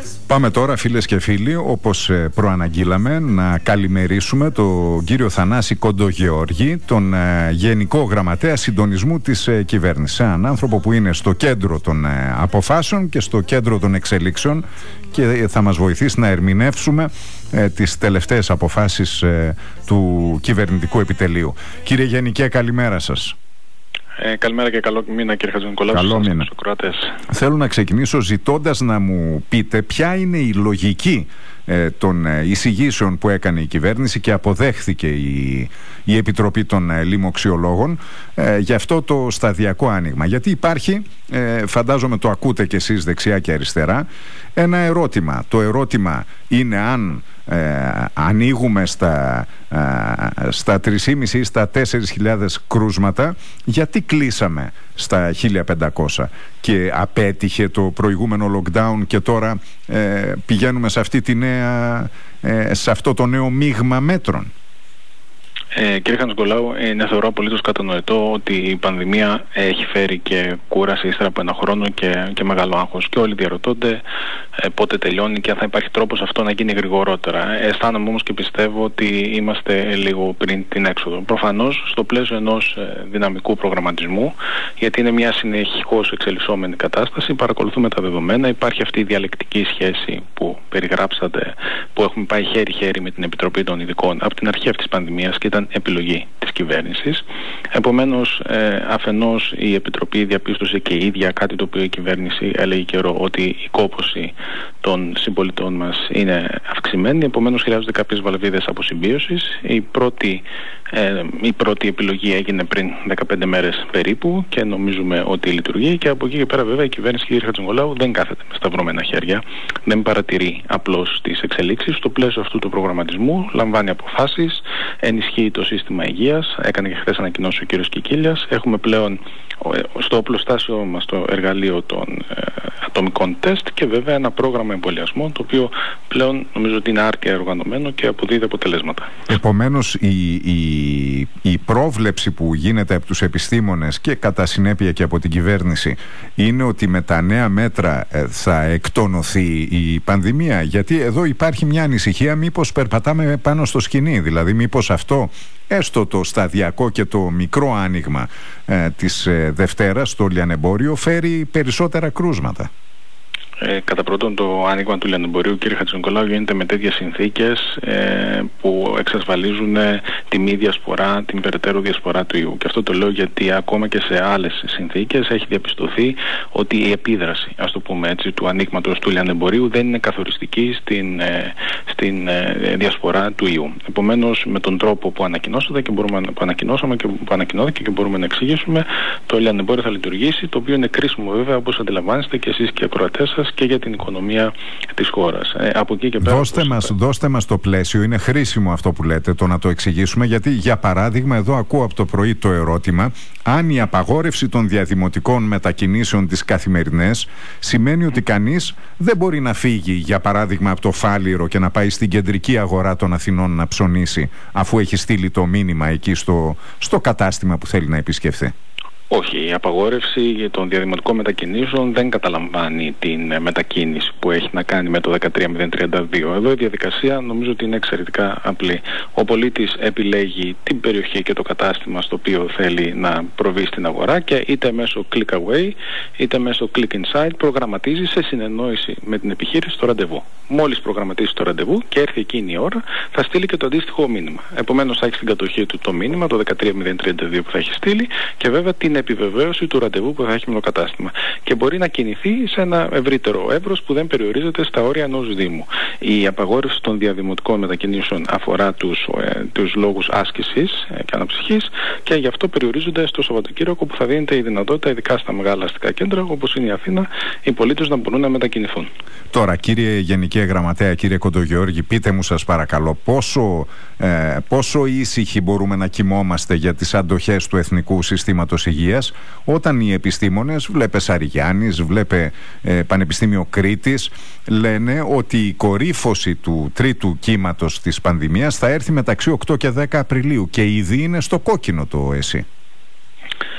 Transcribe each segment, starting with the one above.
Πάμε τώρα, φίλες και φίλοι, όπως προαναγγείλαμε, να καλημερίσουμε τον κύριο Θανάση Κοντογεώργη, τον Γενικό Γραμματέα Συντονισμού της κυβέρνησης. Έναν άνθρωπο που είναι στο κέντρο των αποφάσεων και στο κέντρο των εξελίξεων και θα μας βοηθήσει να ερμηνεύσουμε τις τελευταίες αποφάσεις του κυβερνητικού επιτελείου. Κύριε Γενικέ, καλημέρα σας. Καλημέρα και καλό μήνα, κύριε Χατζηνικολάου. Καλό μήνα. Θέλω να ξεκινήσω ζητώντας να μου πείτε ποια είναι η λογική των εισηγήσεων που έκανε η κυβέρνηση και αποδέχθηκε η Επιτροπή των Λοιμοξιολόγων για αυτό το σταδιακό άνοιγμα. Γιατί υπάρχει, φαντάζομαι το ακούτε κι εσείς δεξιά και αριστερά, ένα ερώτημα. Το ερώτημα είναι αν ανοίγουμε στα 3.500 ή στα 4.000 κρούσματα, γιατί κλείσαμε στα 1.500 και απέτυχε το προηγούμενο lockdown και τώρα πηγαίνουμε σε αυτή τη νέα, σε αυτό το νέο μείγμα μέτρων. Κύριε Χατζηνικολάου, είναι θεωρώ απολύτως κατανοητό ότι η πανδημία έχει φέρει και κούραση ύστερα από ένα χρόνο και μεγάλο άγχος. Και όλοι διαρωτώνται πότε τελειώνει και αν θα υπάρχει τρόπος αυτό να γίνει γρηγορότερα. Αισθάνομαι όμως και πιστεύω ότι είμαστε λίγο πριν την έξοδο. Προφανώς στο πλαίσιο ενός δυναμικού προγραμματισμού, γιατί είναι μια συνεχώς εξελισσόμενη κατάσταση, παρακολουθούμε τα δεδομένα. Υπάρχει αυτή η διαλεκτική σχέση που περιγράψατε, που έχουμε πάει χέρι-χέρι με την Επιτροπή των Ειδικών από την αρχή αυτής της πανδημίας και ήταν επιλογή της κυβέρνησης. Επομένως, αφενός η Επιτροπή διαπίστωσε και η ίδια κάτι το οποίο η κυβέρνηση έλεγε καιρό, ότι η κόπωση των συμπολιτών μας είναι αυξημένη, επομένως χρειάζονται κάποιες βαλβίδες αποσυμπίωσης. Η πρώτη επιλογή έγινε πριν 15 μέρες περίπου και νομίζουμε ότι λειτουργεί, και από εκεί και πέρα βέβαια η κυβέρνηση, κύριε Χατζηνικολάου, δεν κάθεται με σταυρωμένα χέρια, δεν παρατηρεί απλώς τις εξελίξεις. Στο πλαίσιο αυτού του προγραμματισμού λαμβάνει αποφάσεις, ενισχύει το σύστημα υγείας, έκανε και χθες ανακοινώσει ο κύριος Κικίλιας. Έχουμε πλέον στο οπλοστάσιο μας το εργαλείο των ατομικών τεστ και βέβαια ένα πρόγραμμα εμβολιασμών, το οποίο πλέον νομίζω ότι είναι άρτια οργανωμένο και αποδίδει αποτελέσματα. Επομένως η πρόβλεψη που γίνεται από τους επιστήμονες και κατά συνέπεια και από την κυβέρνηση είναι ότι με τα νέα μέτρα θα εκτονωθεί η πανδημία, γιατί εδώ υπάρχει μια ανησυχία μήπως περπατάμε πάνω στο σκοινί, δηλαδή μήπως αυτό, έστω το σταδιακό και το μικρό άνοιγμα της Δευτέρας στο λιανεμπόριο, φέρει περισσότερα κρούσματα. Κατά πρώτον, το άνοιγμα του λιανεμπορίου, κύριε Χατζηνικολάου, γίνεται με τέτοιες συνθήκες που εξασφαλίζουν τη μη διασπορά, την περαιτέρω διασπορά του ιού. Και αυτό το λέω γιατί ακόμα και σε άλλες συνθήκες έχει διαπιστωθεί ότι η επίδραση, ας το πούμε έτσι, του ανοίγματος του λιανεμπορίου δεν είναι καθοριστική στην διασπορά του ιού. Επομένως, με τον τρόπο που ανακοινώσαμε και μπορούμε να εξηγήσουμε, το λιανεμπόριο θα λειτουργήσει, το οποίο είναι κρίσιμο βέβαια, όπως αντιλαμβάνεστε και εσείς και οι ακροατές σας, και για την οικονομία της χώρας. Από εκεί και πέρα, δώστε μας το πλαίσιο. Είναι χρήσιμο αυτό που λέτε, το να το εξηγήσουμε, γιατί για παράδειγμα εδώ ακούω από το πρωί το ερώτημα αν η απαγόρευση των διαδημοτικών μετακινήσεων τις καθημερινές σημαίνει ότι κανείς δεν μπορεί να φύγει για παράδειγμα από το Φάληρο και να πάει στην κεντρική αγορά των Αθηνών να ψωνίσει, αφού έχει στείλει το μήνυμα εκεί στο κατάστημα που θέλει να επισκεφθεί. Όχι, η απαγόρευση των διαδημοτικών μετακινήσεων δεν καταλαμβάνει την μετακίνηση που έχει να κάνει με το 13032. Εδώ η διαδικασία νομίζω ότι είναι εξαιρετικά απλή. Ο πολίτης επιλέγει την περιοχή και το κατάστημα στο οποίο θέλει να προβεί στην αγορά και είτε μέσω click away είτε μέσω click inside προγραμματίζει σε συνεννόηση με την επιχείρηση το ραντεβού. Μόλις προγραμματίσει το ραντεβού και έρθει εκείνη η ώρα, θα στείλει και το αντίστοιχο μήνυμα. Επομένως θα έχει στην κατοχή του το μήνυμα, το 13032 που θα έχει στείλει, και βέβαια την επιβεβαίωση του ραντεβού που θα έχει με το κατάστημα. Και μπορεί να κινηθεί σε ένα ευρύτερο εύρος που δεν περιορίζεται στα όρια ενός Δήμου. Η απαγόρευση των διαδημοτικών μετακινήσεων αφορά τους λόγους άσκησης και αναψυχής, και γι' αυτό περιορίζονται στο Σαββατοκύριακο, που θα δίνεται η δυνατότητα, ειδικά στα μεγάλα αστικά κέντρα όπως είναι η Αθήνα, οι πολίτες να μπορούν να μετακινηθούν. Τώρα, κύριε Γενική Γραμματέα, κύριε Κοντογεώργη, πείτε μου σας παρακαλώ πόσο ήσυχοι μπορούμε να κοιμόμαστε για τις αντοχές του Εθνικού Συστήματος Υγείας, όταν οι επιστήμονες, βλέπε Σαριγιάννης, βλέπε Πανεπιστήμιο Κρήτης, λένε ότι η κορύφωση του τρίτου κύματος της πανδημίας θα έρθει μεταξύ 8 και 10 Απριλίου και ήδη είναι στο κόκκινο το ΕΣΥ.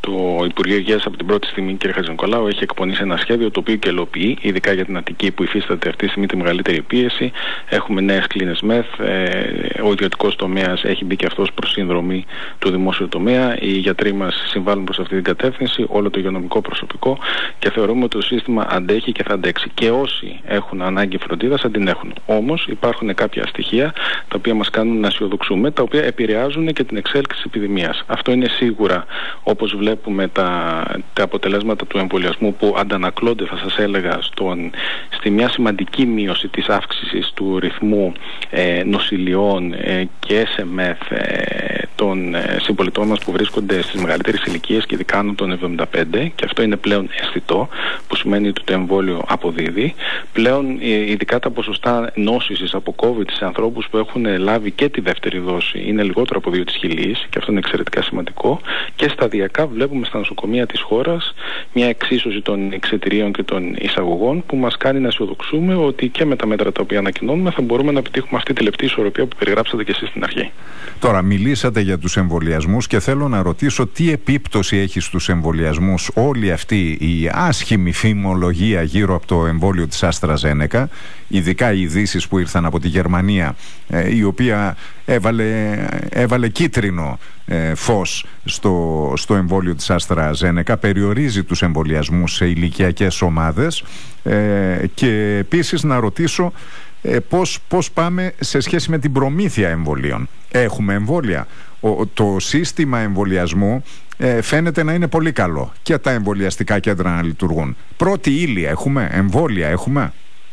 Το Υπουργείο Υγείας από την πρώτη στιγμή, κ. Χατζηνικολάου, έχει εκπονήσει ένα σχέδιο το οποίο και ελοποιεί, ειδικά για την Αττική που υφίσταται αυτή τη στιγμή τη μεγαλύτερη πίεση. Έχουμε νέες κλίνες ΜΕΘ. Ο ιδιωτικός τομέας έχει μπει και αυτός προς συνδρομή του δημόσιου τομέα. Οι γιατροί μας συμβάλλουν προς αυτή την κατεύθυνση, όλο το υγειονομικό προσωπικό, και θεωρούμε ότι το σύστημα αντέχει και θα αντέξει. Και όσοι έχουν ανάγκη φροντίδας θα την έχουν. Όμως υπάρχουν κάποια στοιχεία τα οποία μας κάνουν να αισιοδοξούμε, τα οποία επηρεάζουν και την εξέλιξη της επιδημίας. Αυτό είναι σίγουρα, όπως βλέπουμε τα αποτελέσματα του εμβολιασμού που αντανακλώνται, θα σας έλεγα, στη μια σημαντική μείωση της αύξησης του ρυθμού νοσηλειών και ΣΕΜΕΘ των συμπολιτών μας που βρίσκονται στις μεγαλύτερες ηλικίες και ειδικά άνω των 75, και αυτό είναι πλέον αισθητό, που σημαίνει ότι το εμβόλιο αποδίδει. Πλέον ειδικά τα ποσοστά νόσησης από COVID σε ανθρώπους που έχουν λάβει και τη δεύτερη δόση είναι λιγότερο από 2 της χιλής, και αυτό είναι εξαιρετικά σημαντικό, και σταδιακά βλέπουμε στα νοσοκομεία της χώρας μια εξίσωση των εξαιτηρίων και των εισαγωγών που μας κάνει να αισιοδοξούμε ότι και με τα μέτρα τα οποία ανακοινώνουμε θα μπορούμε να επιτύχουμε αυτή τη λεπτή ισορροπία που περιγράψατε και εσείς στην αρχή. Τώρα, μιλήσατε για τους εμβολιασμούς και θέλω να ρωτήσω τι επίπτωση έχει στους εμβολιασμούς όλη αυτή η άσχημη φημολογία γύρω από το εμβόλιο της AstraZeneca, ειδικά οι ειδήσεις που ήρθαν από τη Γερμανία, η οποία έβαλε κίτρινο φως στο εμβόλιο της AstraZeneca, περιορίζει τους εμβολιασμούς σε ηλικιακές ομάδες, και επίσης να ρωτήσω πώς πάμε σε σχέση με την προμήθεια εμβολίων. Έχουμε εμβόλια? Το σύστημα εμβολιασμού φαίνεται να είναι πολύ καλό και τα εμβολιαστικά κέντρα να λειτουργούν. Πρώτη ύλη έχουμε, εμβόλια έχουμε?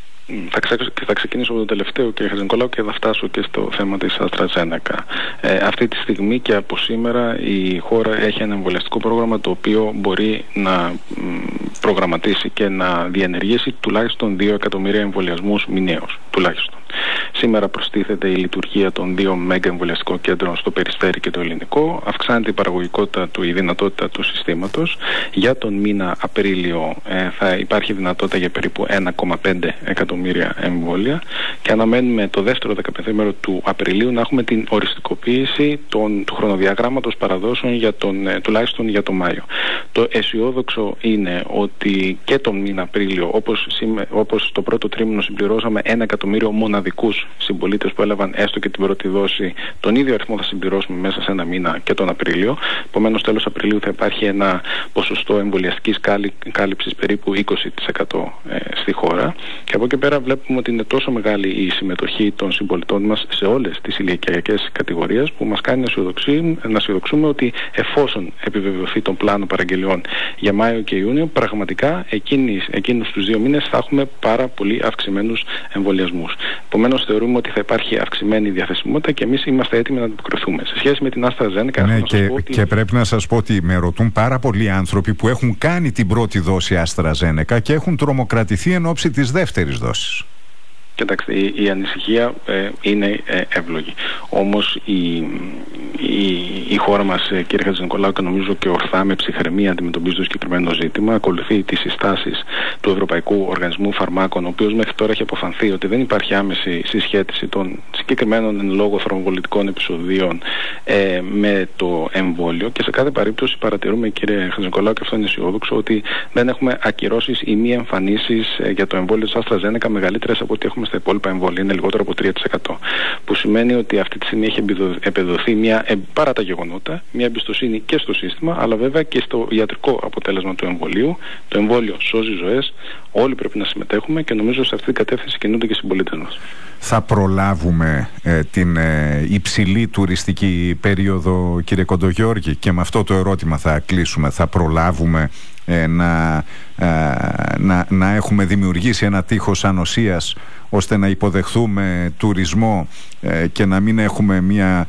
Θα ξεκινήσω από το τελευταίο, κ. Χατζηνικολάου, και θα φτάσω και στο θέμα της AstraZeneca. Αυτή τη στιγμή και από σήμερα η χώρα έχει ένα εμβολιαστικό πρόγραμμα το οποίο μπορεί να προγραμματίσει και να διενεργήσει τουλάχιστον 2 εκατομμύρια εμβολιασμούς μηνιαίως. Τουλάχιστον. Σήμερα προστίθεται η λειτουργία των 2 μέγα εμβολιαστικών κέντρων στο Περιστέρι και το Ελληνικό. Αυξάνεται η παραγωγικότητα η δυνατότητα του συστήματος. Για τον μήνα Απρίλιο θα υπάρχει δυνατότητα για περίπου 1,5 εκατομμύρια εμβόλια, και αναμένουμε το δεύτερο 15μέρο του Απριλίου να έχουμε την οριστικοποίηση του χρονοδιαγράμματος παραδόσεων τουλάχιστον για τον Μάιο. Το αισιόδοξο είναι ότι και τον μήνα Απρίλιο, όπως το πρώτο τρίμηνο συμπληρώσαμε 1 εκατομμύριο μοναδικούς συμπολίτες που έλαβαν έστω και την πρώτη δόση, τον ίδιο αριθμό θα συμπληρώσουμε μέσα σε ένα μήνα και τον Απρίλιο. Επομένως, τέλος Απριλίου θα υπάρχει ένα ποσοστό εμβολιαστικής κάλυψης περίπου 20% στη χώρα. Και από εκεί πέρα βλέπουμε ότι είναι τόσο μεγάλη η συμμετοχή των συμπολιτών μας σε όλες τις ηλικιακές κατηγορίες που μας κάνει να αισιοδοξούμε ότι εφόσον επιβεβαιωθεί τον πλάνο παραγγελιών για Μάιο και Ιούνιο, πραγματικά εκείνους τους 2 μήνες θα έχουμε πάρα πολύ αυξημένους εμβολιασμούς. Επομένως, θεωρούμε ότι θα υπάρχει αυξημένη διαθεσιμότητα και εμείς είμαστε έτοιμοι να αντιποκριθούμε. Σε σχέση με την AstraZeneca, ναι, και πρέπει να σας πω ότι με ρωτούν πάρα πολλοί άνθρωποι που έχουν κάνει την πρώτη δόση AstraZeneca και έχουν τρομοκρατηθεί εν ώψη της δεύτερης δόσης. Κοιτάξτε, η ανησυχία είναι εύλογη. Όμως η χώρα μας, κύριε Χατζηνικολάου, και νομίζω και ορθά με ψυχραιμία αντιμετωπίζει το συγκεκριμένο ζήτημα, ακολουθεί τις συστάσεις του Ευρωπαϊκού Οργανισμού Φαρμάκων, ο οποίος μέχρι τώρα έχει αποφανθεί ότι δεν υπάρχει άμεση συσχέτιση των συγκεκριμένων εν λόγω θρομβολιτικών επεισοδίων με το εμβόλιο, και σε κάθε περίπτωση παρατηρούμε, κύριε Χατζηνικολάου, και αυτό είναι αισιόδοξο, ότι δεν έχουμε ακυρώσεις ή μη εμφανίσεις για το εμβόλιο της AstraZeneca μεγαλύτερες από ό,τι έχουμε στα υπόλοιπα εμβόλια. Είναι λιγότερο από 3%. Που σημαίνει ότι αυτή τη στιγμή έχει επεδοθεί παρά τα γεγονότα, μια εμπιστοσύνη και στο σύστημα, αλλά βέβαια και στο ιατρικό αποτέλεσμα του εμβολίου. Το εμβόλιο σώζει ζωές. Όλοι πρέπει να συμμετέχουμε και νομίζω σε αυτή την κατεύθυνση κινούνται και οι συμπολίτες μας. Θα προλάβουμε την υψηλή τουριστική περίοδο, κύριε Κοντογιώργη? Και με αυτό το ερώτημα θα κλείσουμε. Θα προλάβουμε να έχουμε δημιουργήσει ένα τείχος ανοσίας ώστε να υποδεχθούμε τουρισμό και να μην έχουμε μια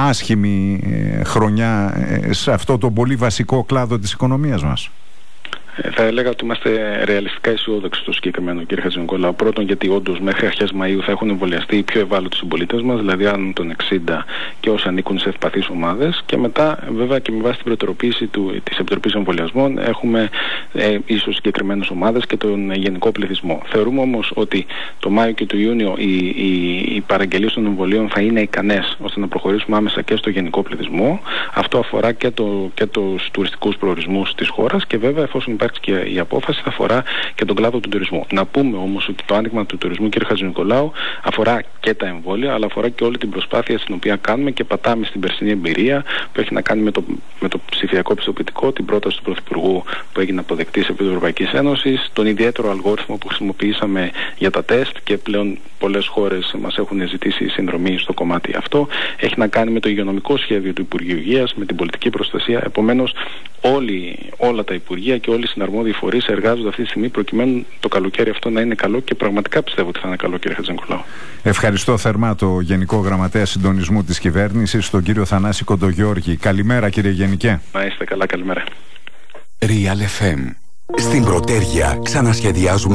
άσχημη χρονιά σε αυτό το πολύ βασικό κλάδο της οικονομίας μας? Θα έλεγα ότι είμαστε ρεαλιστικά αισιόδοξοι στο συγκεκριμένο, κύριε Χατζηνικολάου. Πρώτον, γιατί όντως μέχρι αρχές Μαΐου θα έχουν εμβολιαστεί οι πιο ευάλωτοι συμπολίτες μας, δηλαδή άνω των 60 και όσοι ανήκουν σε ευπαθείς ομάδες. Και μετά, βέβαια, και με βάση την προτεραιοποίηση της Επιτροπής Εμβολιασμών, έχουμε ίσως συγκεκριμένες ομάδες και τον γενικό πληθυσμό. Θεωρούμε όμως ότι το Μάιο και το Ιούνιο οι παραγγελίες των εμβολίων θα είναι ικανές ώστε να προχωρήσουμε άμεσα και στο γενικό πληθυσμό. Αυτό αφορά και τους τουριστικούς προορισμούς της χώρας και βέβαια, εφόσον υπάρξει και η απόφαση, θα αφορά και τον κλάδο του τουρισμού. Να πούμε όμως ότι το άνοιγμα του τουρισμού, κύριε Χατζηνικολάου, αφορά και τα εμβόλια, αλλά αφορά και όλη την προσπάθεια στην οποία κάνουμε και πατάμε στην περσινή εμπειρία που έχει να κάνει με το ψηφιακό πιστοποιητικό, την πρόταση του Πρωθυπουργού που έγινε αποδεκτή σε επίπεδο Ευρωπαϊκής Ένωσης, τον ιδιαίτερο αλγόριθμο που χρησιμοποιήσαμε για τα τεστ και πλέον πολλές χώρες μας έχουν ζητήσει συνδρομή στο κομμάτι αυτό. Έχει να κάνει με το υγειονομικό σχέδιο του Υπουργείου Υγείας, με την πολιτική προστασία. Επομένως, όλα τα Υπουργεία και όλοι οι συναρμόδιοι φορείς εργάζονται αυτή τη στιγμή προκειμένου το καλοκαίρι αυτό να είναι καλό και πραγματικά πιστεύω ότι θα είναι καλό, κύριε Χατζηνικολάου. Ευχαριστώ θερμά το Γενικό Γραμματέα Συντονισμού της Κυβέρνησης, τον κύριο Θανάση Κοντογιώργη. Καλημέρα, κύριε Γενικέ. Να είστε καλά, καλημέρα. Real FM. Στην Πρωτέρια ξανασχεδιάζουμε